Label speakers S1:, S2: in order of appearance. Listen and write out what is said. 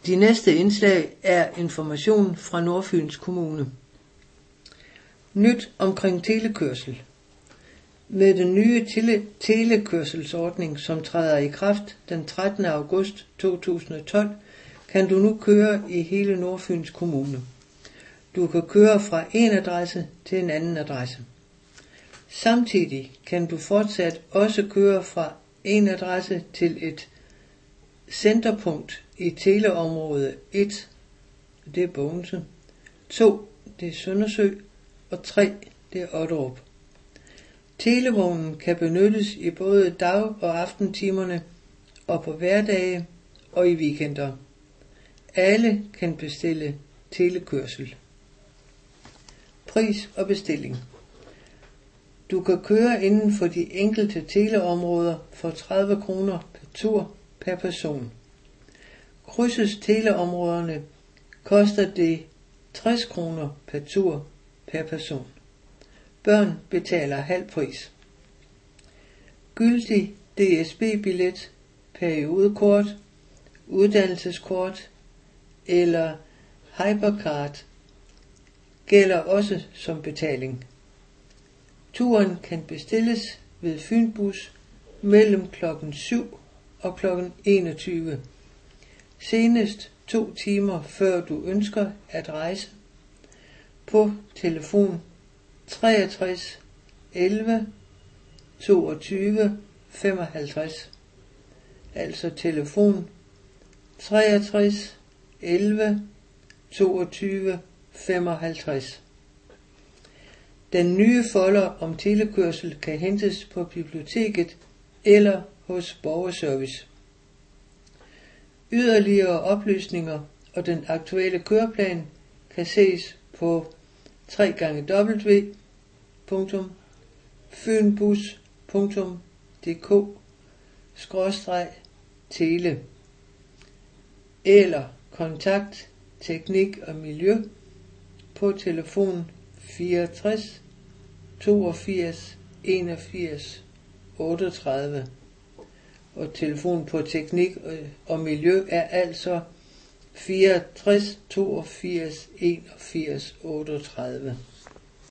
S1: De næste indslag er information fra Nordfyns Kommune. Nyt omkring telekørsel. Med den nye telekørselsordning, som træder i kraft den 13. august 2012, kan du nu køre i hele Nordfyns Kommune. Du kan køre fra en adresse til en anden adresse. Samtidig kan du fortsat også køre fra en adresse til et centerpunkt i teleområde 1, det er Bogense, 2, det er Søndersø, og 3, det er Otterup. Televognen kan benyttes i både dag- og aftentimerne og på hverdage og i weekender. Alle kan bestille telekørsel. Pris og bestilling. Du kan køre inden for de enkelte teleområder for 30 kroner per tur per person. Krydses teleområderne, koster det 60 kroner per tur per person. Børn betaler halv pris. Gyldig DSB-billet, periodekort, uddannelseskort eller Hypercard gælder også som betaling. Turen kan bestilles ved Fynbus mellem kl. 7 og kl. 21. Senest 2 timer før du ønsker at rejse. På telefon 63 11 22 55. Altså telefon 63 11 22 55. Den nye folder om telekørsel kan hentes på biblioteket eller hos Borgerservice. Yderligere oplysninger og den aktuelle køreplan kan ses på www.fynbus.dk/tele eller kontakt Teknik og Miljø på telefon 64 82 81 38, og telefon på Teknik og Miljø er altså 64 82 81 38.